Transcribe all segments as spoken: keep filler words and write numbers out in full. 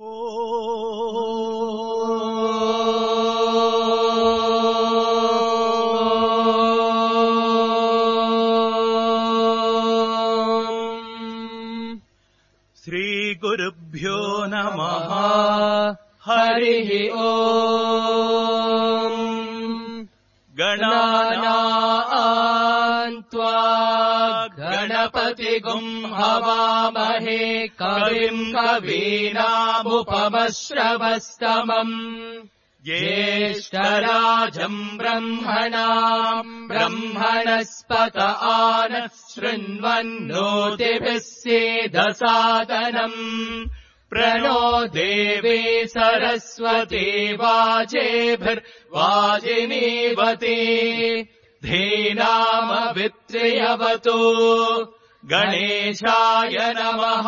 श्रीगुरुभ्यो नमः। हरिः ओम्। गणानाम् त्वा गणपतिगुं हवामहे कविम् कवीनामुपमश्रवस्तमम् ज्येष्ठराजम् ब्रह्मणाम् ब्रह्मणस्पत आनः शृण्वन्नोतिभिः सीदसादनम् प्रणो देवी सरस्वती वाजेभिर्वाजिनीवती धीनामवित्र्यवतु गणेशाय नमः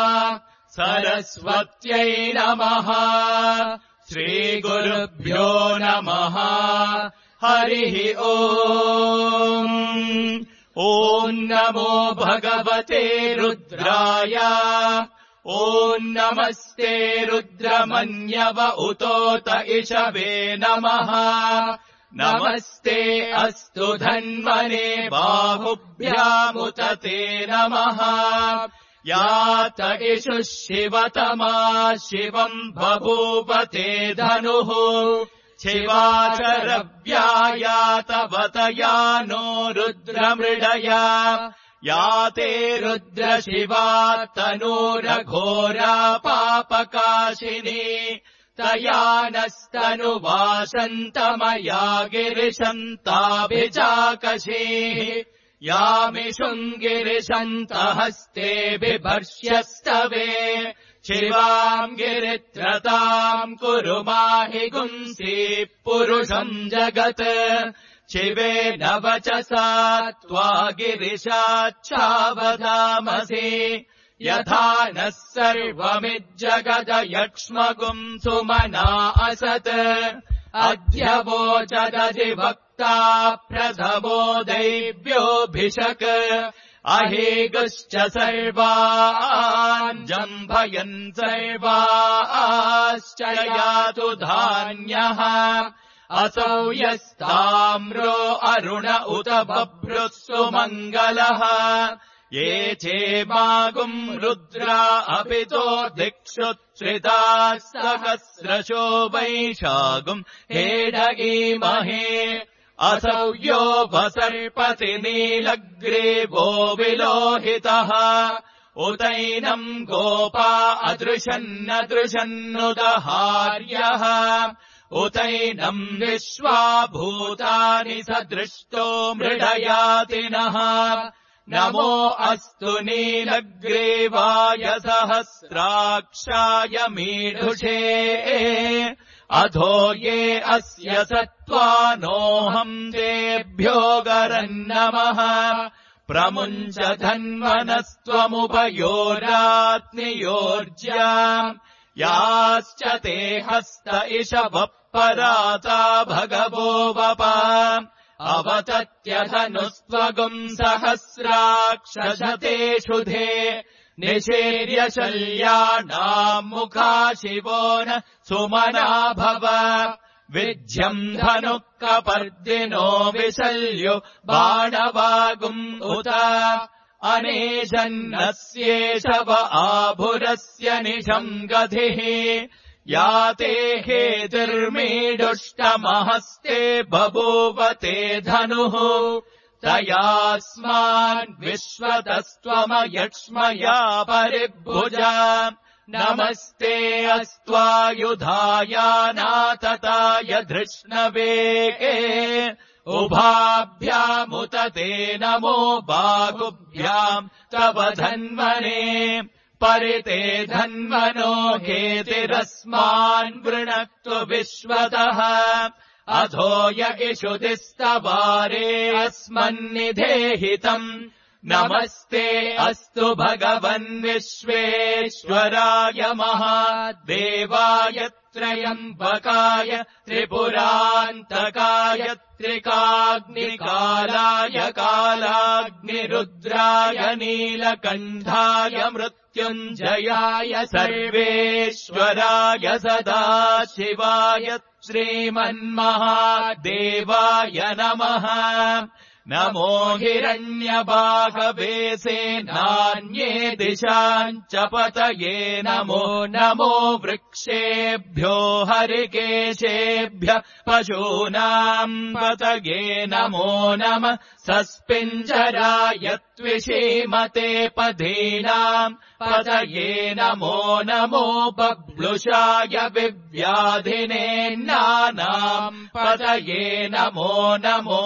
सरस्वत्यै नमः श्रीगुरुभ्यो नमः हरिः ओम्। ॐ नमो भगवते रुद्राय ॐ नमस्ते रुद्रमन्यव उतोत इषवे नमः नमस्ते अस्तु धन्वने बाहुभ्यामुत ते नमः यात इषुः शिवतमा शिवम् बभूवते धनुः शिवाचरव्यायातवतया नो रुद्रमृडया याते रुद्रशिवा तनूरघोरा पापकाशिनी तया नस्तनुवासन्तमया गिरिशन्ताभिचाकशीः यामिषुम् गिरिशन्तहस्ते बिभर्ष्यस्तवे शिवाम् गिरित्रताम् कुरु माहि गुंसीः पुरुषम् जगत् शिवेन वचसा त्वा गिरिशाच्छावधामसि यथा नः सर्वमिज्जगदयक्ष्मगुम् सुमना असत् अद्य वोचदधिवक्ता प्रथमो दैव्योऽभिषक् अहेगुश्च सर्वान् जम्भयन् सर्वाश्च यातु धान्यः असौ यस्ताम्रो अरुण उत बभ्रुः सुमङ्गलः ये चेमागुम् रुद्रा अपितो दिक्षु श्रिताः सहस्रशो वैशागुम् हेडगीमहे असौ यो वसर्पति नीलग्रीवो विलोहितः उतैनम् गोपा अदृशन्नदृशन्नुदहार्यः उतैनम् विश्वा भूतानि सदृष्टो मृडयातिनः नमो अस्तु नीलग्रीवाय सहस्राक्षाय मीढुषे अधो ये अस्य सत्त्वानोऽहम् तेभ्यो गरन्नमः प्रमुञ्च धन्वनस्त्वमुभयोरात्नियोर्ज्या याश्च ते हस्त इषवः पराता भगवो वपा अवतत्यधनुस्त्वगुम् सहस्राक्षशतेषु धे निशीर्य शल्यानाम् मुखा शिवो न सुमना भव विज्यम् धनुः कपर्दिनो विशल्यो बाणवागुम् उत अनेशन्नस्येषव आभुरस्य निशम् गधिः याते हेतिर्मीडुष्टमहस्ते बभूवते धनुः तयास्मान् विश्वतस्त्वमयक्ष्मया परिभुजा नमस्ते अस्त्वायुधायानातताय धृष्णवे उभाभ्यामुत ते नमो बाहुभ्याम् तव धन्वने परिते धन्वनो हेतिरस्मान् वृणक्तु विश्वतः अधो य इषुतिस्तवारे अस्मन्निधेहितम् नमस्ते अस्तु भगवन् विश्वेश्वराय महादेवाय त्रयम्बकाय त्रिपुरान्तकाय त्रिकाग्निकालाय कालाग्निरुद्राय नीलकण्ठाय मृत्युञ्जयाय मृत्युञ्जयाय सर्वेश्वराय सदाशिवाय श्रीमन्महादेवाय नमः। नमो हिरण्यबाहवे सेनान्ये दिशाम् च पतये नमो नमो वृक्षेभ्यो हरिकेशेभ्यः पशूनाम् पतये नमो नमः। सस्पिञ्जराय त्विषीमते पदीनाम् पतये नमो नमो बब्लुषाय विव्याधिनेन्नानाम् पतये नमो नमो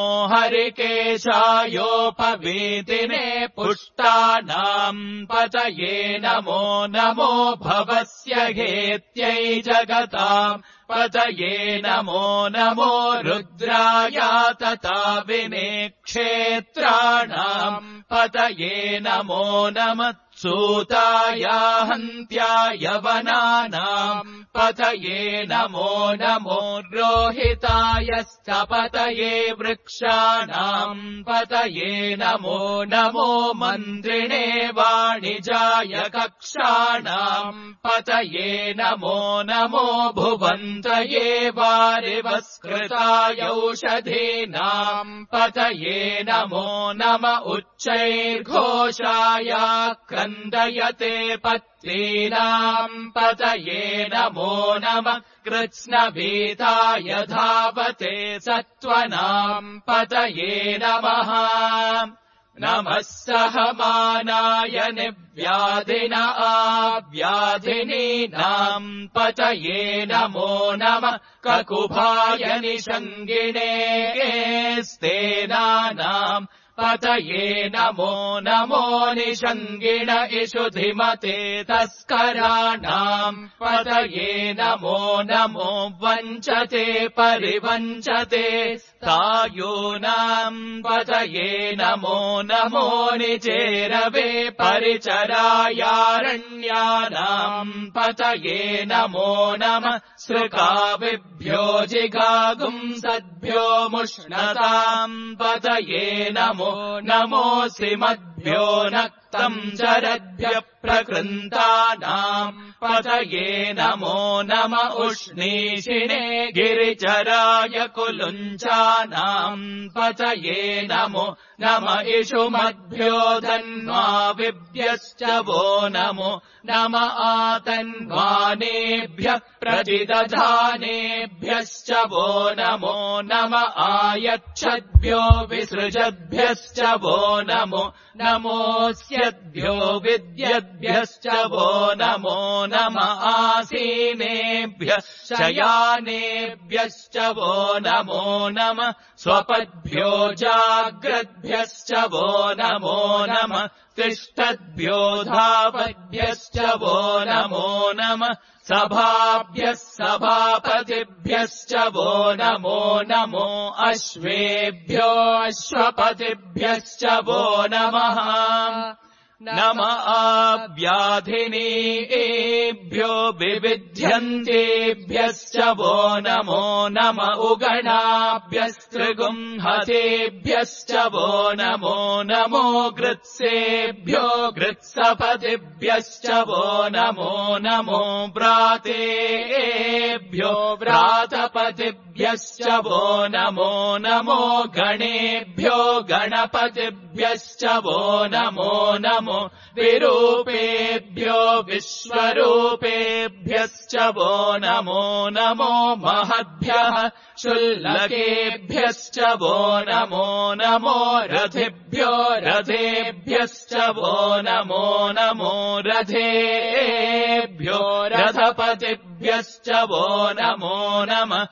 हरिकेशायोपवीतिने पुष्टानाम् पतये नमो नमो भवस्य हेत्यै जगताम् पतये नमो नमो रुद्राय तथा विनेक्षेत्राणाम् पतये नमो नमः। सूताय हन्त्याय वनानाम् पतये नमो नमो रोहितायश्च पतये वृक्षाणाम् पतये नमो नमो मन्त्रिणे वाणिजाय कक्षाणाम् पतये नमो नमो भुवन्तये वारिवस्कृताय औषधीनाम् पतये नमो नम उच्चैर्घोषाय क्रन्दयते पत्नीनाम् पतये नमो नमः। कृत्स्नभीताय धावते सत्त्वनाम् पतये नमः। नमः सहमानाय निव्याधिन आव्याधिनीनाम् पतये नमो नमः। ककुभाय निषङ्गिणे स्तेनानाम् पतये नमो नमो निषङ्गिण इषुधिमते तस्कराणाम् पतये नमो नमो वञ्चते परिवञ्चते स्थायूनाम् पतये नमो नमो निचेरवे परिचरायारण्यानाम् पतये नमो नमः। सृकाविभ्यो जिगागुंसद्भ्यो मुष्णताम् पतये नमो नमोऽसि मद्भ्यो नक्तम् चरद्भ्यः प्रकृन्तानाम् पतये नमो नम उष्णीषिणे गिरिचराय कुलुञ्चानाम् पतये नमो नम इषुमद्भ्यो धन्वाविभ्यश्च वो नमो नम आतन्वानेभ्यः प्रतिदधानेभ्यश्च वो नमो नम आयच्छद्भ्यो विसृजद्भ्यश्च वो नमो नमोऽस्यद्भ्यो विद्यद्भ्यश्च वो नमो नम आसीनेभ्यः शयानेभ्यश्च वो नमो नम स्वपद्भ्यो जाग्रद्भ्यश्च वो नमो नम तिष्ठद्भ्यो धावद्भ्यश्च वो नमो नम सभाभ्यः सभापतिभ्यश्च वो नमो नमो अश्वेभ्यो अश्वपतिभ्यश्च वो नमः। नम आव्याधिनीभ्यो विविध्यन्तेभ्यश्च वो नमो नम उगणाभ्यस्त्रिगुंहतेभ्यश्च वो नमो नमो गृत्सेभ्यो गृत्सपतिभ्यश्च वो नमो नमो व्रातेभ्यो व्रातपतिभ्यश्च वो नमो नमो गणेभ्यो गणपतिभ्यश्च वो नमो नमो विरूपेभ्यो विश्वरूपेभ्यश्च वो नमो नमो महद्भ्यः शुल्लकेभ्यश्च वो नमो नमो रथिभ्यो रथेभ्यश्च वो नमो नमो रथेभ्यो रथपतिभ्यश्च वो नमो नमः।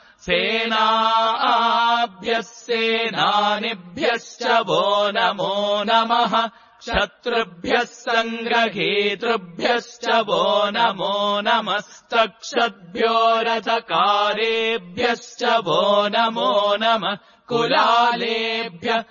सेनाभ्यः सेनानिभ्यश्च वो नमो नमः। शत्रुभ्यः सङ्ग्रहीतृभ्यश्च वो नमो नमस्तक्षद्भ्यो रथकारेभ्यश्च वो नमो नमः। कुलालेभ्यः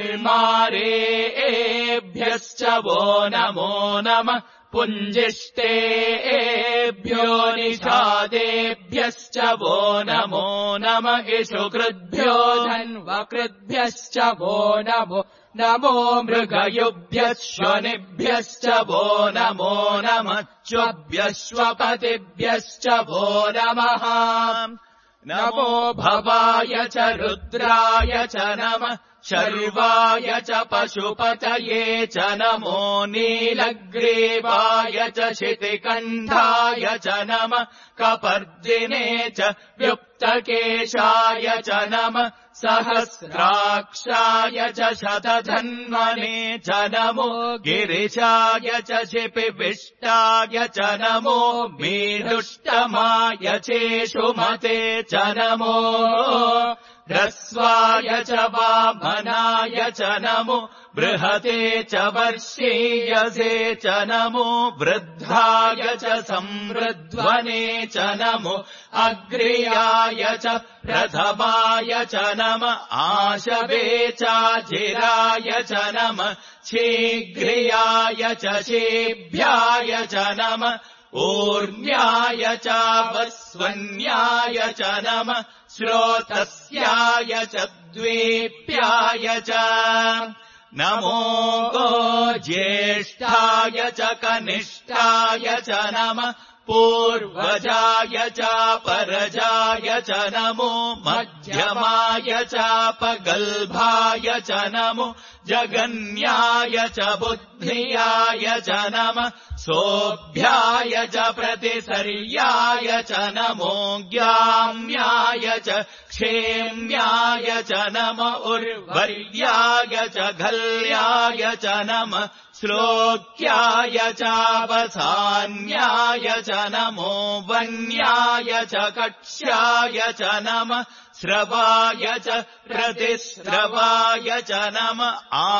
कर्मारेभ्यश्च वो नमो नमः। पुञ्जिष्टेभ्यो निषादेभ्यश्च वो नमो नमः। इषुकृद्भ्यो धन्वकृद्भ्यश्च वो नमो नमो मृगयुभ्यश्वनिभ्यश्च वो नमो नमः च्वभ्यश्वपतिभ्यश्च वो नमः नमो भवाय च रुद्राय च नमः शर्वाय च पशुपतये च नमो नीलग्रीवाय च शितिकण्ठाय च नमः कपर्दिने च व्युक्तकेशाय च नमः सहस्राक्षाय च शतधन्वने च नमो गिरिशाय च शिपिविष्टाय च नमो मीढुष्टमाय चेषुमते च नमो ह्रस्वाय च वामनाय च नमो बृहते च वर्षीयसे च नमो वृद्धाय च संवृध्वने च नमो अग्र्याय च प्रथमाय च नमः आशवे चाजिराय च नमः शीघ्रियाय च शीभ्याय च नमः ऊर्म्याय च वस्वन्याय च नमः श्रोतस्याय च द्वीप्याय च नमो ज्येष्ठाय च कनिष्ठाय च नमः पूर्वजाय च परजाय च नमो मध्यमाय च पगल्भाय च नमो जगन्याय च बुद्धियाय च नमः सोऽभ्याय च प्रतिसर्याय च नमो ज्ञाम्याय च क्षेम्याय च नमः उर्वर्याय च घल्याय च नमः श्लोक्याय चावसान्याय च नमो वन्याय च कक्ष्याय च नमः श्रवाय च प्रतिस्रवाय च नमः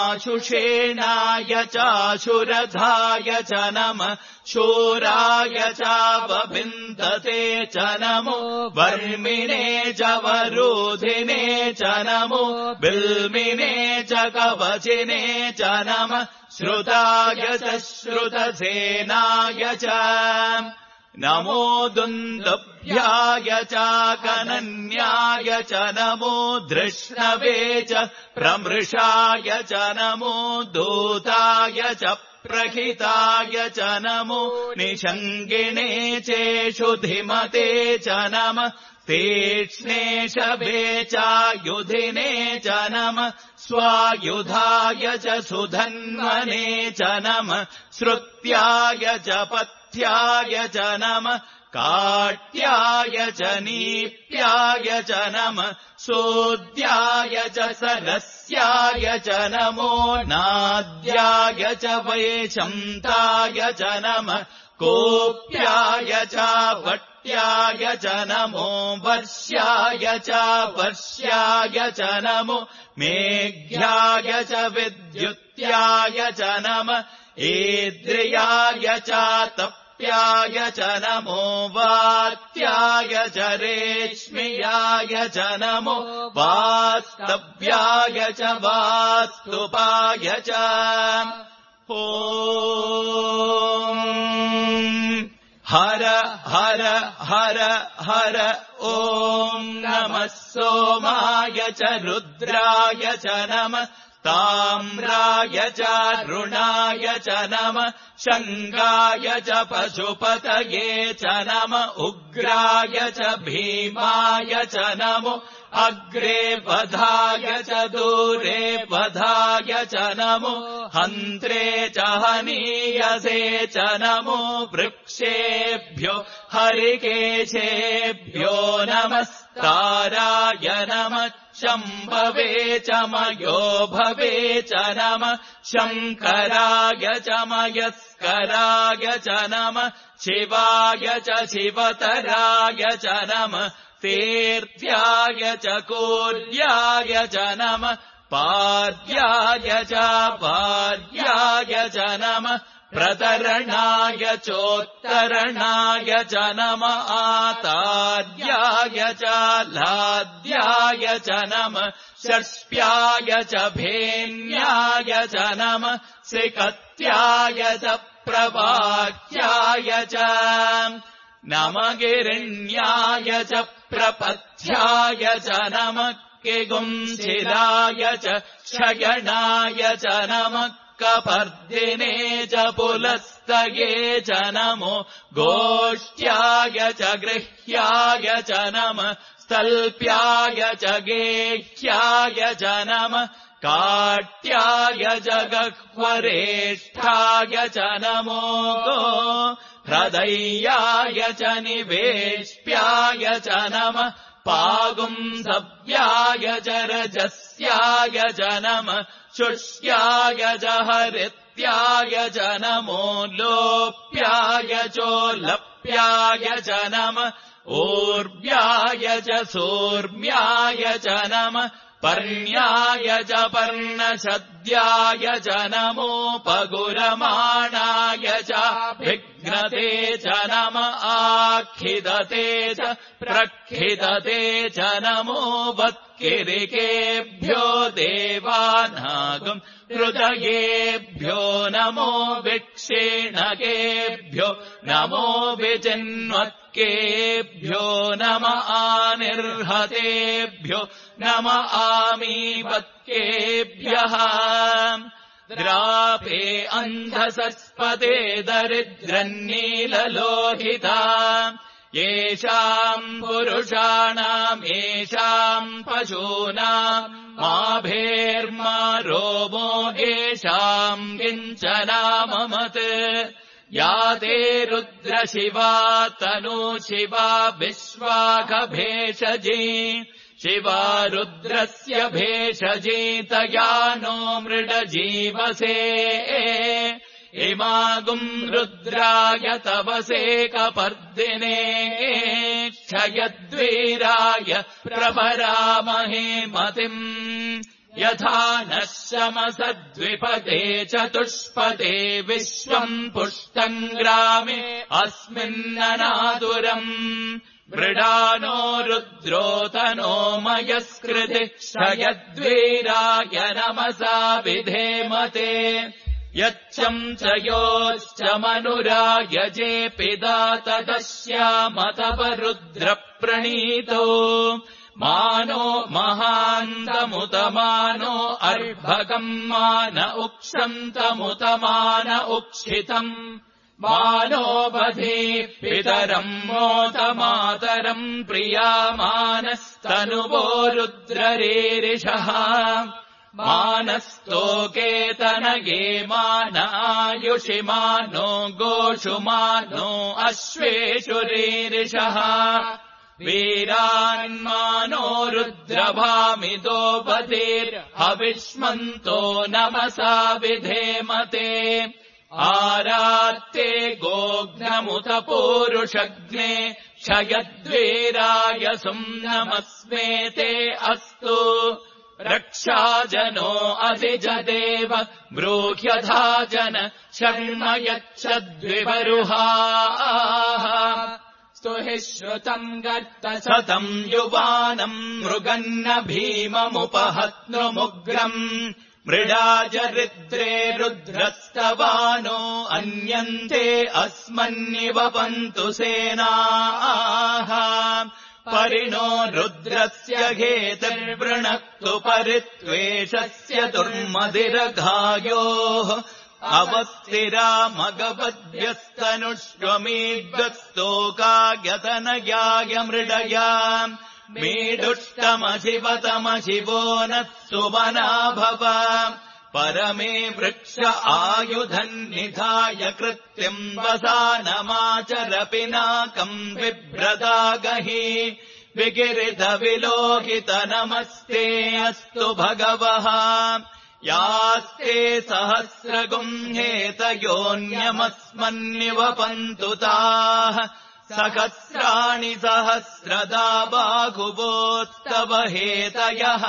आशुषेणाय चाशुरधाय च नमः शूराय चावविन्दते च नमो वर्मिणे च वरोधिने च नमो बिल्मिने च कवचिने च नमः श्रुताय च श्रुतसेनाय च नमो दुन्दुभ्याय च कनन्याय च नमो धृष्णवे च प्रमृषाय च नमो दूताय च प्रहिताय च नमो निषङ्गिणे चेषु धिमते च नमः तीक्ष्णेशवे चायुधिने च नमः स्वायुधाय च सुधन्वने च नमः श्रुत्याय च पथ्याय च नमः काट्याय च नीप्याय च नमः सोद्याय च सरस्याय च नमो नाद्याय च वैशन्ताय च नमः कोप्याय च वट्याय च नमो वर्ष्याय च वर्ष्याय च नमो मेघ्याय च विद्युत्याय च नमः ईद्रियाय च तप्याय च नमो वात्याय च रेश्म्याय च नमो वास्तव्याय च वास्तुपाय च ॐ हर हर हर हर ॐ नमः सोमाय च रुद्राय च नमः ताम्राय च ऋणाय च नमः शङ्गाय च पशुपतये च नमः उग्राय च भीमाय च नमो अग्रे वधाय च दूरे वधाय च नमो हन्त्रे च हनीयसे च नमो वृक्षेभ्यो हरिकेशेभ्यो नमस्ताराय नमः शम्भवे च मयो भवे च नमः शङ्कराय च मयस्कराय च नमः शिवाय च शिवतराय च नमः तीर्थ्याय च कूर्याय च नमः पाद्याय च पाद्याय च नमः प्रतरणाय चोत्तरणाय च नमः आतार्याय च लाद्याय च नमः षष्प्याय च भेन्याय च नमः सिकत्याय च प्रवाक्याय च नमः गिरिण्याय च प्रपथ्याय च नमः किगुंशिराय च क्षयणाय च नमः कपर्दिने च पुलस्तये च नमो गोष्ट्याय च गृह्याय च नमः स्तल्प्याय च गेह्याय च नमः काट्याय च गह्वरेष्ठाय च नमो गो हृदयाय च निवेश्याय च नमः पागुंसव्याय च रजस्याय च नमः शुष्याय च हरित्याय च नमो लोप्याय चोलप्याय च नमः ऊर्व्याय च सूर्म्याय च नमः पर्ण्याय च पर्णशद्याय च नमोपगुरमाणाय च विघ्नते च नम आखिदते च प्रखिदते च नमो वत्किरिकेभ्यो देवानागम् हृदयेभ्यो नमो विक्षेणकेभ्यो नमो विचिन्वत्केभ्यो नम आनिर्हतेभ्यो नम आमीवत्केभ्यः द्रापे अन्धसस्पते दरिद्रन्नीललोहिता येषाम् पुरुषाणाम् येषाम् पशूनाम् माभेर्मा रोमो येषाम् किञ्चनाममत् या ते रुद्रशिवा तनु शिवा विश्वाखभेषजी शिवा रुद्रस्य भेषजी तया नो मृडजीवसे इमागुम् रुद्राय तवसे कपर्दिने क्षयद्वीराय प्रभरामहे मतिम् यथा नः शमसद्विपदे चतुष्पदे विश्वम् पुष्टम् ग्रामे अस्मिन्ननादुरम् मृडानो रुद्रोतनो मयस्कृति क्षयद्वीराय नमसा विधेमते यच्चम् च योश्च मनुरायजे पिता तदस्यामतपरुद्रप्रणीतो मानो महान्तमुतमानो अर्भकम् मान उक्षन्तमुतमान उक्षितम् मानो बधी पितरम् मोतमातरम् प्रियामानस्तनुवो रुद्ररीरिषः मानस्तोकेतनये मानायुषि मानो गोषु मानो अश्वेषु रीरिषः वीरान्मानो रुद्रभामिदो बधिर्हविष्मन्तो नमसा विधेमते आरात्ते गोघ्नमुत पूरुषग्ने क्षयद्वीराय सुम्नमस्मेते अस्तु रक्षाजनो अधिजदेव ब्रूह्यथा जन शर्म यच्छद्विवरुहाः स्तुहि श्रुतम् गर्त सतम् युवानम् मृगन्न भीममुपहत्नुमुग्रम् मृडाजरिद्रे रुद्रस्तवानो अन्यन्ते अस्मन्निवपन्तु सेनाः परिणो रुद्रस्य घेतिर्वृणक्तु परित्वेषस्य दुर्मदिरघायोः अवस्तिरामगवद्भ्यस्तनुष्वमीड्गस्तोकायतनयाय मृडया मीडुष्टमशिवतमशिवो नः सुमनाभव परमे वृक्ष आयुधन्निधाय कृत्यम् वसानमाचर पिनाकम् बिभ्रदागहि विगिरिधविलोहित नमस्ते अस्तु भगवः यास्ते सहस्रगुंहेतयोऽन्यमस्मन्निवपन्तु ताः सहस्राणि सहस्रदा बाहुवोत्तव हेतयः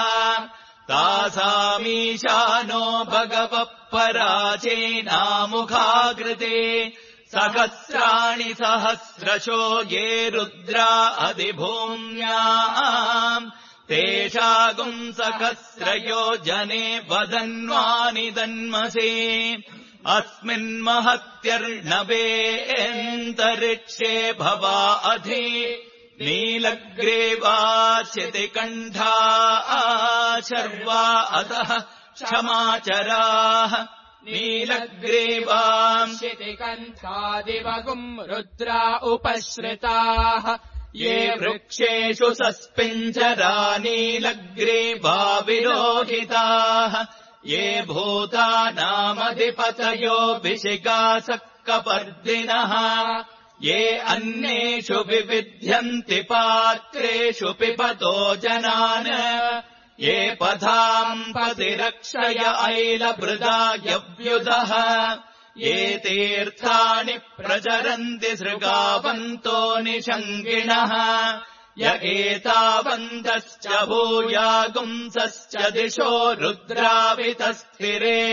तासामीशानो भगवः पराचेनामुखाकृते सहस्राणि सहस्रशो ये रुद्रा अधिभूम्याम् तेषागुम् सहस्रयो जने वदन्वानि दन्मसे अस्मिन्महत्यर्णवेऽन्तरिक्षे भवा अधि नीलग्रीवाचितिकण्ठा शर्वा अतः क्षमाचराः नीलग्रीवाम् शितिकण्ठादिवगुम् रुद्रा उपश्रिताः ये वृक्षेषु सस्पिञ्जरा नीलग्रीवा विरोहिताः ये भूतानामधिपतयो भिषिकासक्कपर्दिनः ये अन्येषु विविध्यन्ति पात्रेषु पिबतो जनान् ये पथाम् पतिरक्षय ऐलभृदायव्युदः ये तीर्थानि प्रचरन्ति सृगावन्तो निषङ्गिणः य एतावन्तश्च भूयागुंसश्च दिशो रुद्रावितस्थिरे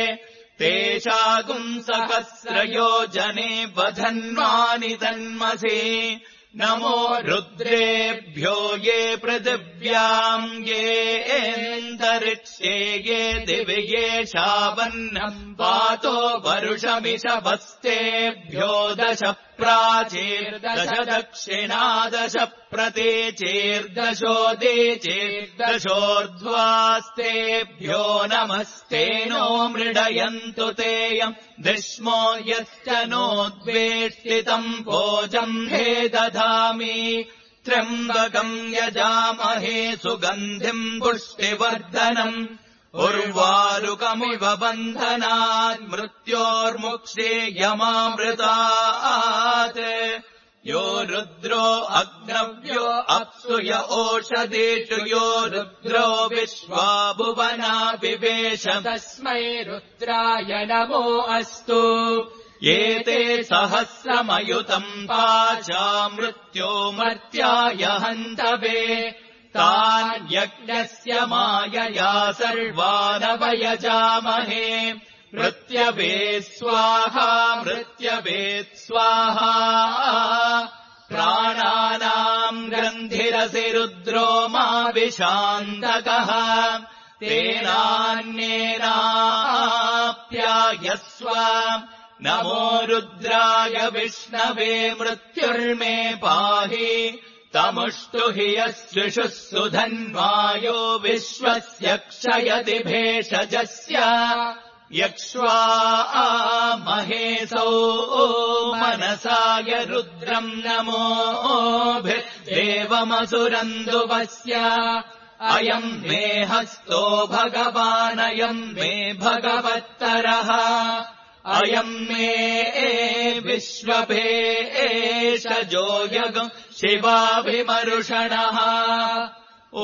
तेषागुंसहस्रयो जने वधन्वानि तन्मसि नमो रुद्रेभ्यो ये पृथिव्याम् ये एन्तरिक्षे ये दिवि ये शावन्नम् पातो वरुषमिषभस्तेभ्यो दश प्राचीर्दश दक्षिणादश प्रतीचीर्दशोदीचीर्दशोर्ध्वास्तेभ्यो नमस्तेनो मृडयन्तु तेयम् दिश्मो यश्च नोद्वेष्टितम् भोजम् हे दधामि त्र्यम्बकम् यजामहे सुगन्धिम् पुष्टिवर्धनम् उर्वारुकमिव बन्धनात् मृत्योर्मुक्षेयमामृतात् यो रुद्रो अग्नव्यो अप्सुय ओषधीषु यो रुद्रो विश्वा भुवना विवेश तस्मै रुद्राय नमो अस्तु एते सहस्रमयुतम् पाचा मृत्यो मर्त्याय हन्तवे तान् यज्ञस्य मायया सर्वानवयजामहे मृत्यवे स्वाहा मृत्यवे स्वाहा प्राणानाम् ग्रन्थिरसि रुद्रो मा विशान्तकः तेनान्येनाप्यायस्व नमो रुद्राय विष्णवे मृत्युर्मे पाहि तमुष्टु हि यस्विषुः सुधन्वायो विश्वस्य क्षयति भेषजस्य यक्ष्वा महेशौ मनसाय रुद्रम् नमोभिर्देवमसुरन्दुवस्य अयम् मे हस्तो भगवानयम् मे भगवत्तरः अयम् मे विश्वभेषजो यगम् शिवाभिमरुषणः ॐ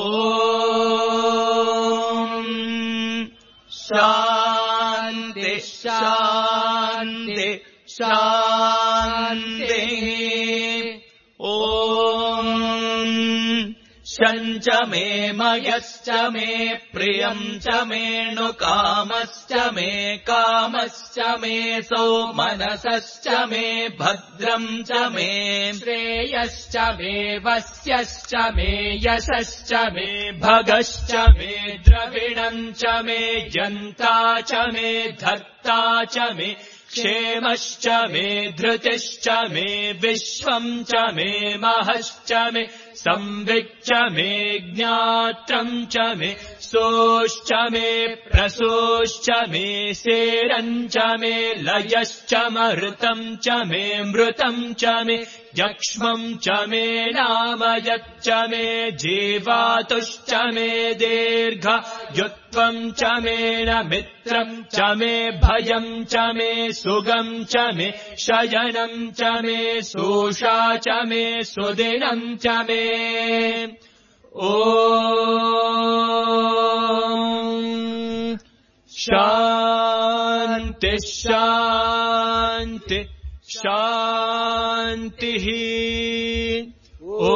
शान्ति शान्ति शान्तिः ॐ शञ्च मे मयश्च मे प्रियम् च मेणुकामश्च मे कामश्च मे सौमनसश्च मे भद्रम् च मे श्रेयश्च मे वस्यश्च मे यशश्च मे भगश्च मे द्रविणम् च मे जन्ता च मे धर्ता च मे क्षेमश्च मे धृतिश्च मे विश्वम् च मे महश्च मे संविच्च मे ज्ञात्रम् च मे सोश्च मे प्रसोश्च मे सेरम् च मे लयश्च मृतम् च मे मृतम् च मे यक्ष्मम् च मे नामयच्च मे जीवातुश्च मे दीर्घ युत्वम् च मे न मित्रम् च मे भयम् च मे सुगम् च मे शयनम् च मे सोषा च मे सुदिनम् च मे ॐ शान्ति शान्ति शान्तिः ॐ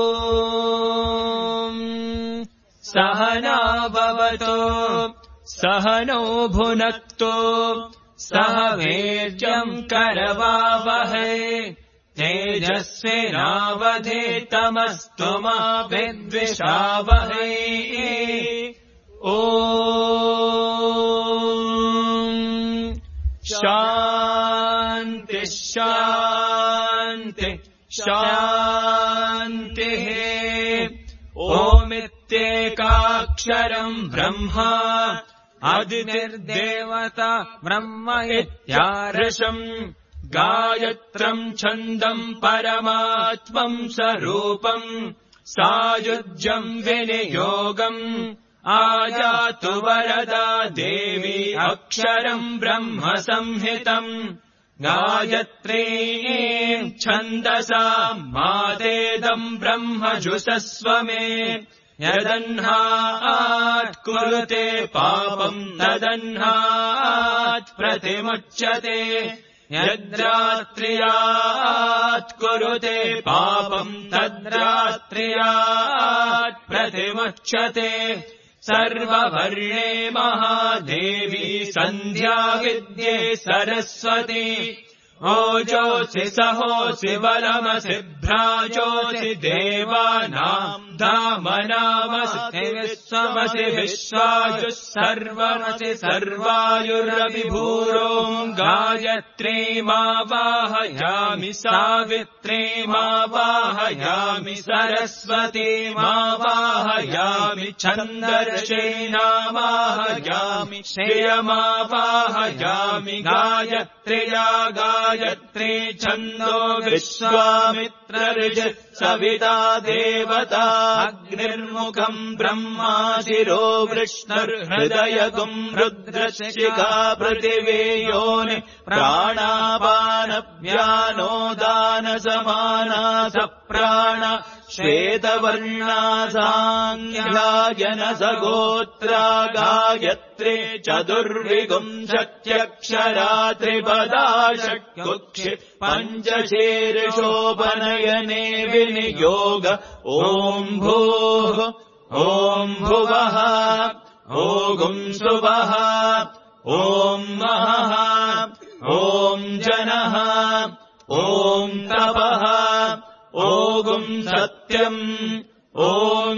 सहना भवतु सहनौ भुनक्तु सह वीर्यम् करवावहै तेजस्विनावधीतमस्तु मा विद्विषावहै ॐ शान्ति शान्ति शान्तिः अक्षरम् ब्रह्मा आदिर्देवता ब्रह्म इत्यार्षम् गायत्रम् छन्दम् परमात्मम् स्वरूपम् सायुज्यम् विनियोगम् आयातु वरदा देवी अक्षरम् ब्रह्म संहितम् गायत्रीम् छन्दसा मातेदम् ब्रह्म जुषस्व मे यदह्नात् कुरुते पापम् तदह्नात् प्रतिमुच्यते यद्रात्र्यात् कुरुते पापम् तद्रात्र्यात् प्रतिमुच्यते सर्ववर्णे महादेवी सन्ध्या विद्ये सरस्वती ओजोऽसि सहोऽसि बलमसि भ्राजोऽसि देवानाम् धामनामसि विश्वमसि विश्वायुः सर्वमसि सर्वायुरविभूरोम् गायत्रीमावाहयामि सावित्रीमावाहयामि सरस्वतीमावाहयामि छन्दर्षीणामावाहयामि श्रियमावाहयामि गायत्र्या गायत्री छन्दो विश्वामित्रऋषिः सविता देवता अग्निर्मुखम् ब्रह्मा शिरो वृष्णुर्हृदयगुम् रुद्रशिखा पृथिवी योनि प्राणापानव्यानोदानसमाना सप्राण श्वेतवर्णा साङ्ख्यायन सगोत्रा गायत्री चतुर्विंशत्यक्षरा त्रिपदा षट्कुक्षि पञ्चशीर्षोपनयने विनियोग ॐ भूः ॐ भुवः ॐ सुवः ॐ महः ॐ जनः ॐ तपः ॐ सत्यम् ॐ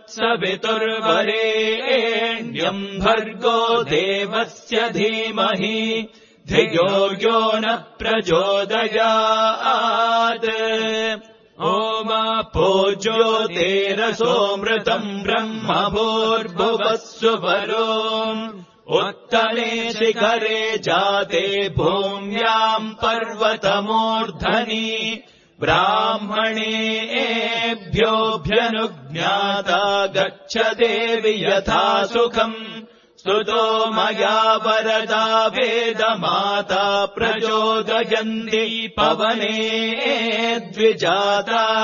तत्सवितुर्वरेण्यम् भर्गो देवस्य धीमहि धियो यो न प्रचोदयात् ओमापो ज्योतिरसोऽमृतम् ब्रह्म भूर्भुवः सुवरो उत्तरे शिखरे जाते भूम्याम् पर्वतमूर्धनि ब्राह्मणेभ्योऽभ्यनुज्ञाता गच्छ देवि यथा सुखम् स्तुतो मया वरदा वेदमाता प्रचोदयन्ति पवने द्विजाता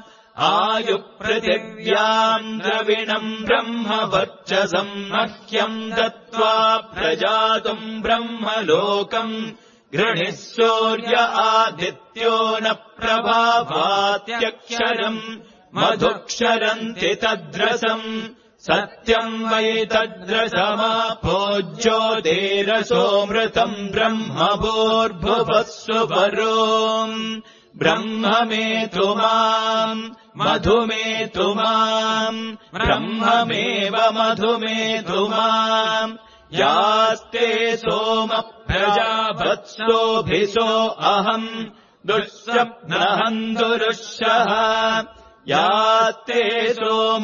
आयुपृथिव्याम् द्रविणम् ब्रह्म वर्चसम् मह्यम् दत्त्वा प्रजातुम् ब्रह्मलोकम् गृणिः सूर्य आदित्यो न प्रभावात्यक्षरम् मधुक्षरन्ति तद्रसम् सत्यम् वै तद्रसमापो ज्योतिरसोऽमृतम् ब्रह्म भूर्भुवः सुवरो ब्रह्म मेतु माम् मधुमेतु माम् ब्रह्ममेव मधुमेतु माम् यास्ते सोम प्रजावत्सोऽभिसो अहम् दुःस्वप्नहम् दुरुष्यः यास्ते सोम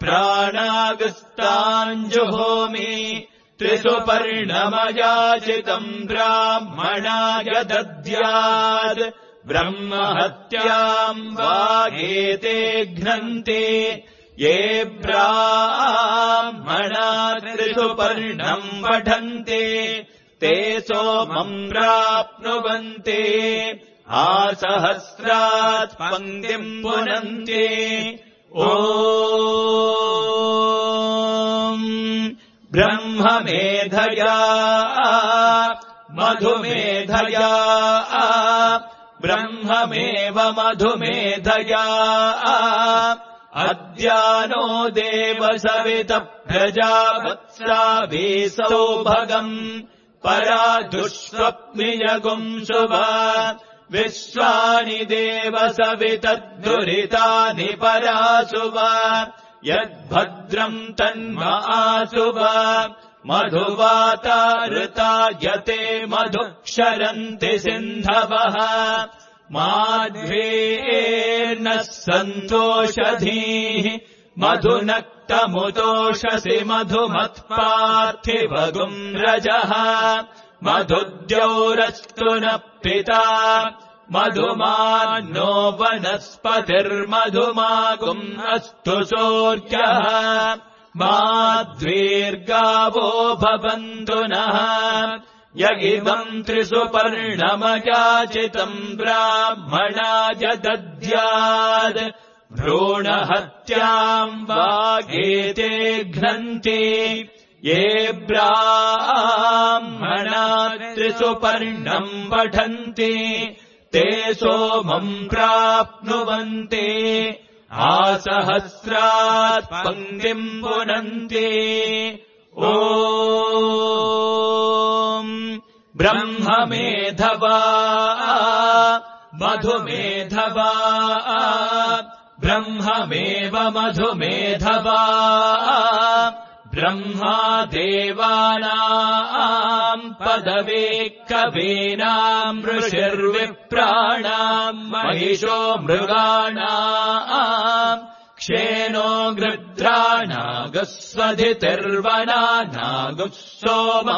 प्राणागस्ताञ्जुहोमि त्रिसुपर्णमयाचितम् ब्राह्मणाय दद्यात् ब्रह्महत्याम् वागेते घ्नन्ति ये ब्राह्मणा त्रिसुपर्णम् पठन्ति ते सोमम् प्राप्नुवन्ति आसहस्रात् पङ्क्तिम् पुनन्ति ॐ ब्रह्ममेधया मधुमेधया ब्रह्ममेव मधुमेधया अद्यानो देव सवितः प्रजावत्साभिसौभगम् परा दुष्स्वप्नियगुम् शुभा विश्वानि देव सवितद्दुरितानि परासुवा यद्भद्रम् तन्म आसुवा मधुवाता ऋतायते मधुक्षरन्ति सिन्धवः माध्वेर्नः सन्तोषधीः मधुनक्तमुतोषसि मधुमत्पार्थिवगुम् रजः मधुद्यौरस्तु नः पिता मधुमान्नो वनस्पतिर्मधुमागुम् अस्तु सूर्यः माद्वीर्गावो भवन्तु नः य इमम् त्रिसुपर्णमयाचितम् ब्राह्मणाय दद्यात् भ्रूणहत्याम् वागेते घ्नन्ति ये ब्राह्मणा त्रिसुपर्णम् पठन्ति ते सोमम् प्राप्नुवन्ति आसहस्रात् पङ्क्तिम् पुनन्ति ॐ ब्रह्ममेधवा मधुमेधवा ब्रह्ममेव मधुमेधवा ब्रह्मा देवानाम् पदवे कवीनाम् ऋषिर्विप्राणाम् महिषो मृगाणाम् क्षेनो गृध्राणागस्वधितिर्वना नागुः सोमः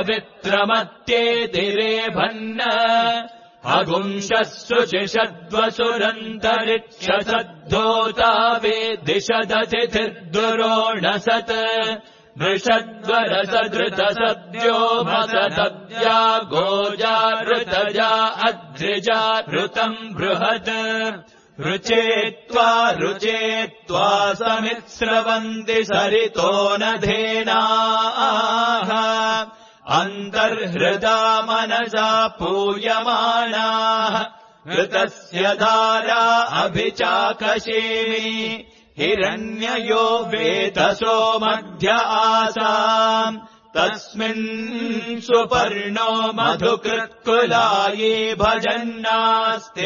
पवित्रमत्येतिरेभन्न अगुंशः शुचिषद्वसुरन्तरिक्षसद्धोता वेदिशदतिथिर्दुरोणसत् नृषद्वरसधृतसद्यो भसदद्या गोजा ऋतजा अद्रिजा ऋतम् बृहत् रुचेत्वा रुचेत्वा समित्स्रवन्ति सरितो नधेनाः अन्तर्हृदा मनसा पूयमानाः ऋतस्य धारा अभिचाकशीमि हिरण्ययो वेतसो मध्य आसाम् तस्मिन् सुपर्णो मधुकृत्कुलाये भजन्नास्ते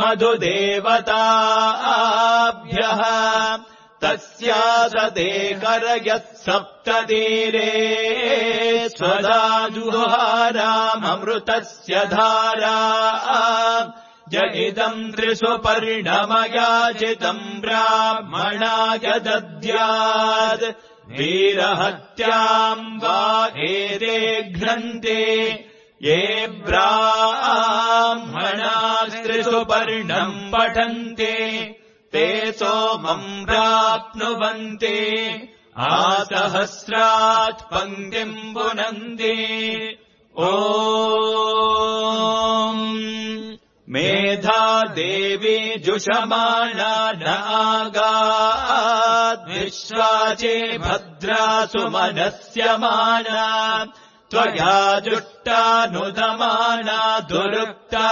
मधुदेवताभ्यः तस्यासते करयत् सप्ततीरे स्वदा जुहाराममृतस्य धारा य इदम् त्रिसुपर्णमयाचितम् ब्राह्मणाय दद्यात् वीरहत्याम् वा एते घ्नन्ति ये ब्राह्मणा त्रिसुपर्णम् पठन्ति ते सोमम् प्राप्नुवन्ति आसहस्रात् पङ्क्तिम् पुनन्ति ॐ मेधा देवी जुषमाना नागात् विश्वाचे भद्रा सुमनस्यमाना त्वया जुष्टानुदमाना दुरुक्ता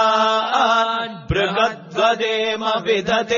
बृहद्वदेम विदधे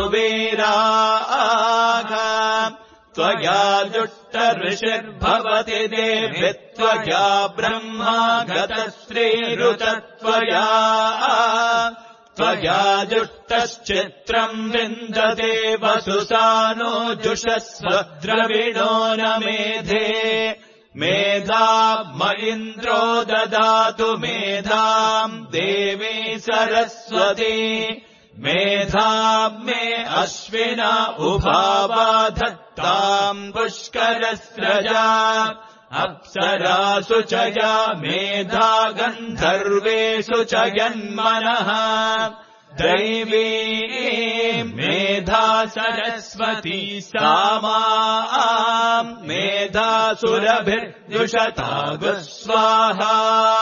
सुवीराः त्वया जुष्ट ऋषिर्भवति देवि त्वया ब्रह्मा गतश्रीरुतत्वया त्वया जुष्टश्चित्रम् विन्दते वसुसानो जुषस्व द्रविणो न मेधे मेधा मयिन्द्रो ददातु मेधाम् देवी सरस्वती मेधाम् मे अश्विना उभावाधत्ताम् पुष्करस्रजा अप्सरासु च या मेधा गन्धर्वेषु च यन्मनः दैवी मेधा सरस्वती सामाम् मेधासुरभिर्जुषता गुस्वाहा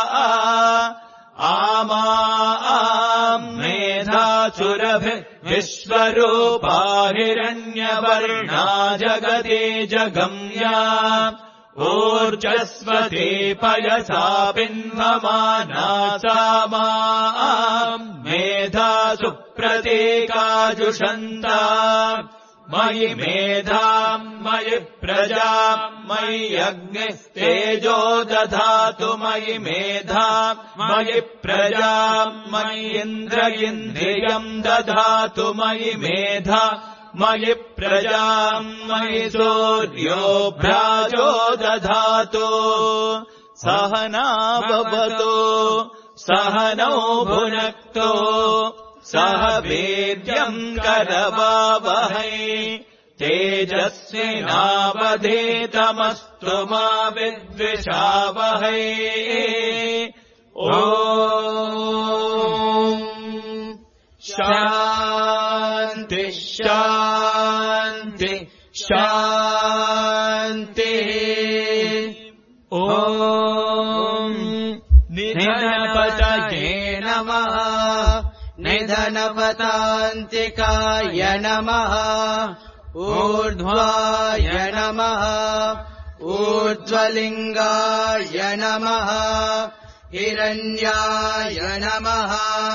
आमाम् मेधासुरभिः विश्वरूपा हिरण्यवर्णा जगते जगम्या ऊर्जस्वती पयसा पिन्वमाना सामाम् मेधासु प्रतीकाजुषन्ता मयि मेधाम् मयि प्रजाम् मयि अग्निस्तेजो दधातु मयि मेधाम् मयि प्रजाम् मयि इन्द्र इन्द्रियम् दधातु मयि मेधा मयि प्रजाम् मयि सूर्यो भ्राजो दधातु सहना भवतु सहनौ भुनक्तु सह वीर्यम् करवावहै तेजस्विनावधीतमस्तु मा विद्विषावहै। ॐ शान्ति शान्ति शान्तिः। ॐ निधनपतये नमः। निधनपतान्तिकाय नमः। ऊर्ध्वाय नमः। ऊर्ध्वलिङ्गाय नमः। हिरण्याय नमः।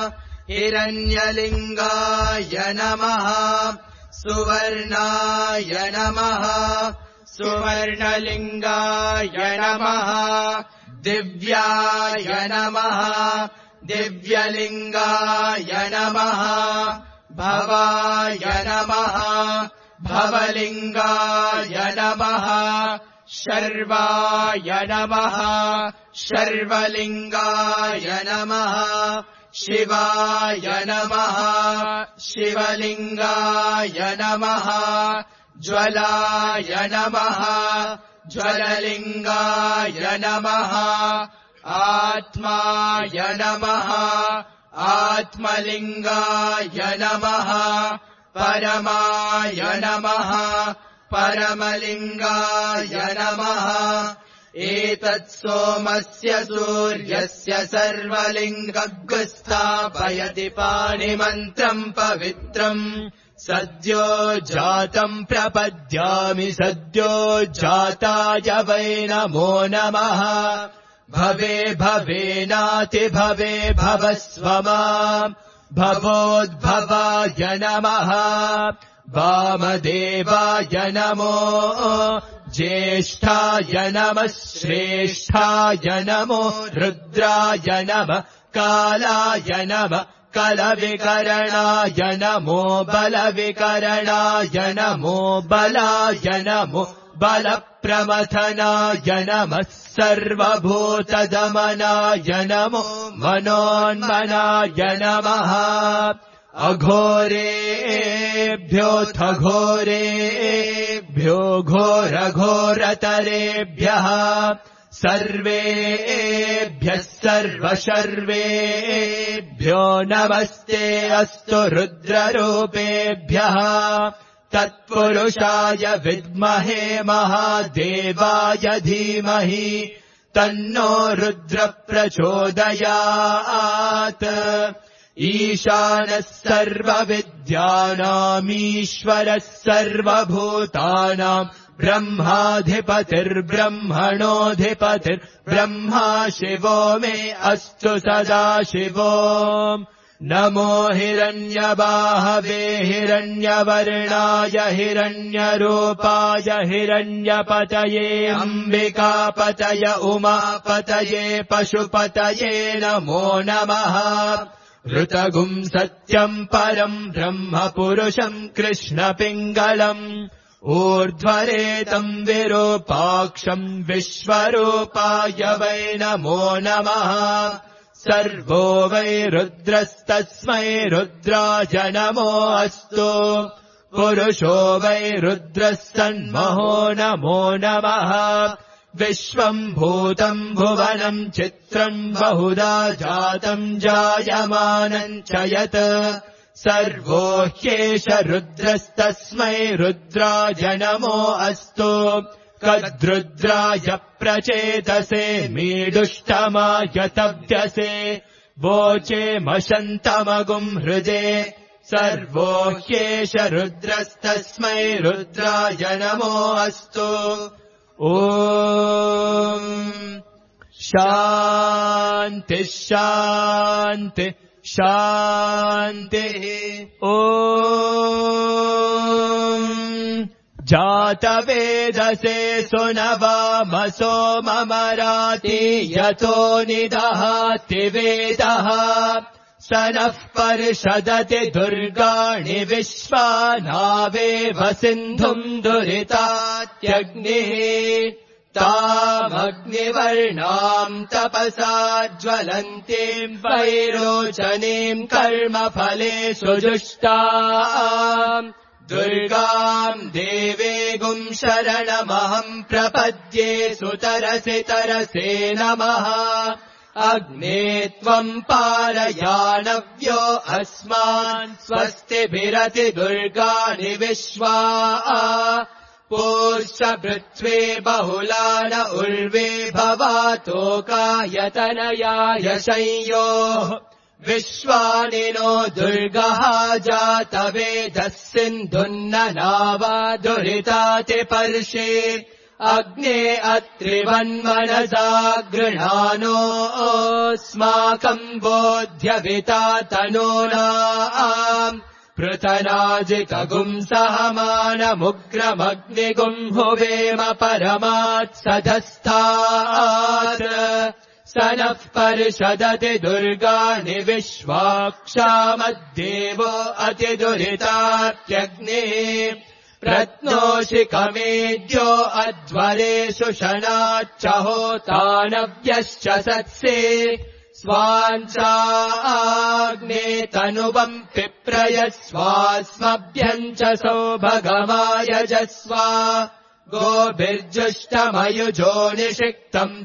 हिरण्यलिङ्गाय नमः। सुवर्णाय नमः। सुवर्णलिङ्गाय नमः। दिव्याय नमः। दिव्यलिङ्गाय नमः। भवाय नमः। भवलिङ्गाय नमः। शर्वाय नमः। शर्वलिङ्गाय नमः। शिवाय नमः। शिवलिङ्गाय नमः। ज्वलाय नमः। ज्वललिङ्गाय नमः। आत्माय नमः। आत्मलिङ्गाय नमः। परमाय नमः। परमलिङ्गाय नमः। एतत् सोमस्य सूर्यस्य सर्वलिङ्गस्थापयति पाणिमन्त्रम् पवित्रम्। सद्यो जातम् प्रपद्यामि सद्यो जाताय वै नमो नमः। भवे भवेनाति भवे भवस्व माम्। भवोद्भवाय नमः। वामदेवाय नमो। ज्येष्ठाय नमः। श्रेष्ठाय नमो। रुद्राय नमः। कालाय नमः। कलविकरणाय नमो। बलविकरणाय नमो। बलाय नमो। बलप्रमथनाय नमः। सर्वभूतदमनाय नमो। मनोन्मनाय नमः। अघोरेभ्योऽथ घोरेभ्यो घोरघोरतरेभ्यः सर्वेभ्यः सर्वशर्वेभ्यो नमस्ते अस्तु रुद्ररूपेभ्यः। तत्पुरुषाय विद्महे महादेवाय धीमहि तन्नो रुद्र प्रचोदयात्। ईशानः सर्वविद्यानामीश्वरः सर्वभूतानाम् ब्रह्माधिपतिर्ब्रह्मणोऽधिपतिर्ब्रह्मा शिवो मे अस्तु सदा शिवो। नमो हिरण्यबाहवे हिरण्यवर्णाय हिरण्यरूपाय हिरण्यपतये अम्बिकापतय उमापतये पशुपतये नमो नमः। ऋतगुम् सत्यम् परम् ब्रह्म पुरुषम् कृष्णपिङ्गलम् ऊर्ध्वरेतम् विरूपाक्षम् विश्वरूपाय वै नमो नमः। सर्वो वै रुद्रस्तस्मै रुद्राय नमो अस्तु। पुरुषो वै रुद्रः सन्महो नमो नमः। विश्वम् भूतम् भुवनम् चित्रम् बहुधा जातम् जायमानम् च यत् सर्वो ह्येष रुद्रस्तस्मै रुद्राय नमो अस्तु। कद्रुद्राय प्रचेतसे मीडुष्टमाय तव्यसे वोचे मशन्तमगुम् हृदे सर्वो ह्येष रुद्रस्तस्मै रुद्राय नमो अस्तु। ॐ शान्ति शान्ति शान्तिः। ॐ जातवेदसे सुनवामसो ममराति यतो निदहाति वेदः स नः परिषदति दुर्गाणि विश्वानावेव सिन्धुम् दुरितात्यग्निः। तामग्निवर्णाम् तपसा ज्वलन्तीम् वैरोचनीम् कर्मफले सुजुष्टाम् दुर्गाम् देवी शरणमहम् प्रपद्ये सुतरसे तरसे नमः अग्ने त्वम् पारयानव्यो अस्मान् स्वस्तिभिरति दुर्गाणि विश्वा पूर्षभृत्वे बहुलान उर्वे भवातोकायतनयाय संयोः विश्वानि नो दुर्गः जातवेदः सिन्धुन्ननावा दुरिताति पर्षे अग्ने अत्रिवन्मनसा गृहाणोऽस्माकम् बोध्यविता तनूनाम् पृतनाजितगुम् सहमानमुग्रमग्निगुम् हुवेम परमात्सधस्तात् स नः परिषदति दुर्गाणि विश्वाक्षामद्देवो अतिदुरितात्यग्निः प्रत्नोषिकमेद्यो अध्वरेषु शनाच्च होतानव्यश्च सत्से स्वाञ्चाग्ने तनुवम् पिप्रयस्वास्मभ्यम् च सौभगमायजस्वा गोभिर्जुष्टमयुजो निषिक्तम्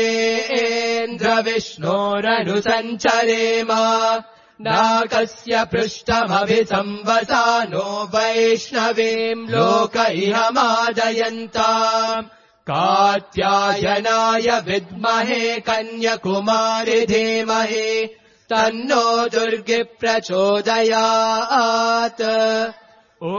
तवेन्द्रविष्णोरनुसञ्चरेम नाकस्य पृष्ठमभिसंवसानो वैष्णवीम् लोक इहमादयन्ताम् कात्यायनाय विद्महे कन्याकुमारि धीमहि तन्नो दुर्गे प्रचोदयात् ॐ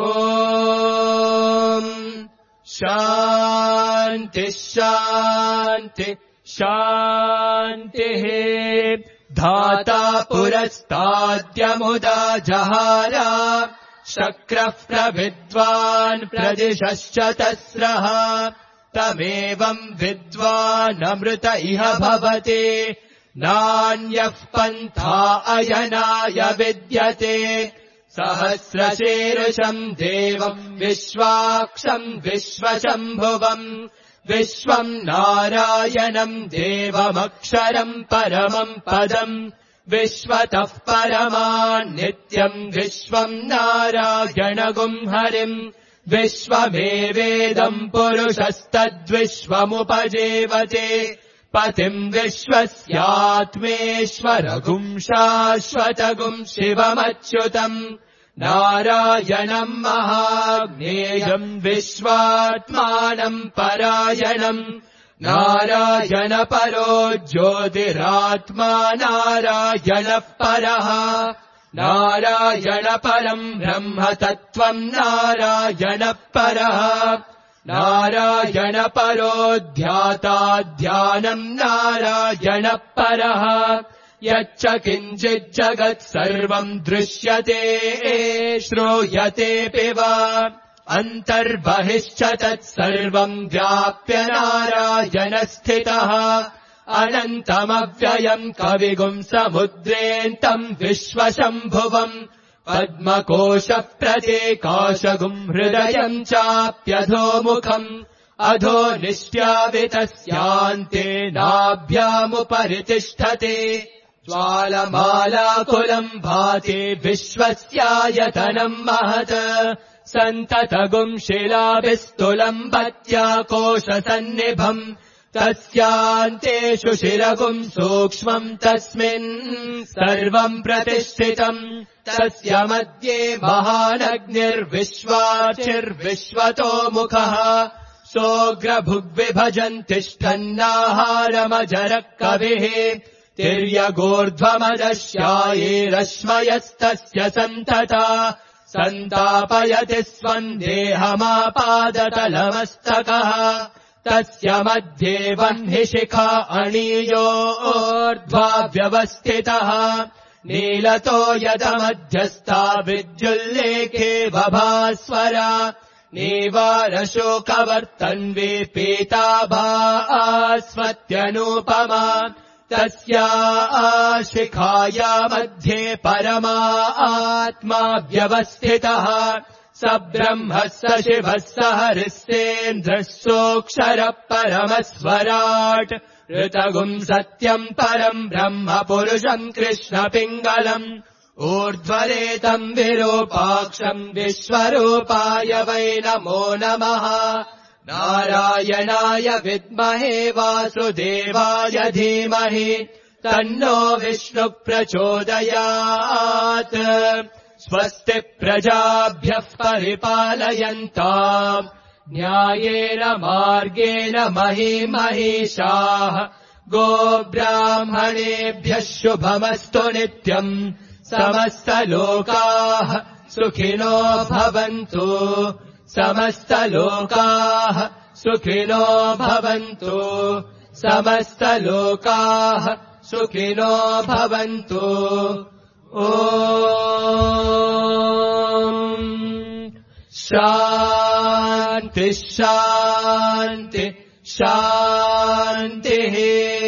शान्ति शान्ति शान्तिः धाता पुरस्ताद्यमुदा जहारा शक्रः प्रविद्वान् प्रदिशश्च तस्रः तमेवम् विद्वानमृत इह भवति नान्यः पन्था अयनाय विद्यते सहस्रशीर्षम् देवम् विश्वाक्षम् विश्वशम्भुवम् विश्वम् नारायणम् देवमक्षरम् परमम् पदम् विश्वतः परमान्नित्यम् विश्वम् नारायणगुम् हरिम् विश्वमेवेदम् पुरुषस्तद्विश्वमुपजेवते पतिम् विश्वस्यात्मेश्वरगुम् शाश्वतगुम् शिवमच्युतम् नारायणम् महाज्ञेयम् विश्वात्मानम् परायणम् नारायणपरो ज्योतिरात्मा नारायणः परः नारायणपरम् ब्रह्म तत्त्वम् नारायणः परः नारायणपरो ध्याता ध्यानम् नारायणः परः यच्च किञ्चिज्जगत् सर्वम् दृश्यते श्रूयतेऽपि वा अन्तर्बहिश्च तत्सर्वम् व्याप्य नारायणस्थितः अनन्तमव्ययम् कविगुम् समुद्रेऽन्तम् विश्वशम्भुवम् पद्मकोशप्रत्येकाशगुम् हृदयम् चाप्यधोमुखम् अधो निष्ट्यावितस्यान्ते नाभ्यामुपरितिष्ठते ज्वालमालाकुलम् भाति विश्वस्यायतनम् महत् सन्ततगुम् शिलाभिस्तुलम् भत्याकोशसन्निभम् तस्यान्तेषु शिरगुम् सूक्ष्मम् तस्मिन् सर्वम् प्रतिष्ठितम् तस्य मध्ये महानग्निर्विश्वाचिर्विश्वतो मुखः सोऽग्रभुग्विभजन् तिष्ठन्नाहारमजरः कविः तिर्यगोर्ध्वमदश्याये रश्मयस्तस्य सन्तता सन्तापयति स्वम् देहमापादतलमस्तकः तस्य मध्ये वह्निशिखा अणीयोर्ध्वा व्यवस्थितः नीलतो यदमध्यस्था विद्युल्लेखे बभास्वरा नीवारशोकवर्तन्वे पीताभास्वत्यनूपमा तस्या शिखाया मध्ये परमा आत्मा व्यवस्थितः स ब्रह्मः स शिवः स हरिस्तेन्द्रः सोऽक्षरः परमस्वराट् ऋतगुम् सत्यम् परम् ब्रह्म पुरुषम् कृष्णपिङ्गलम् ऊर्ध्वरेतम् विरूपाक्षम् विश्वरूपाय वै नमो नमः नारायणाय विद्महे वासुदेवाय धीमहि तन्नो विष्णु प्रचोदयात् स्वस्ति प्रजाभ्यः परिपालयन्ताम् न्यायेन मार्गेण महीमहीषाः गोब्राह्मणेभ्यः शुभमस्तु नित्यम् समस्तलोकाः सुखिनो भवन्तु समस्तलोकाः सुखिनो भवन्तु समस्तलोकाः सुखिनो भवन्तु ॐ शान्ति शान्ति शान्तिः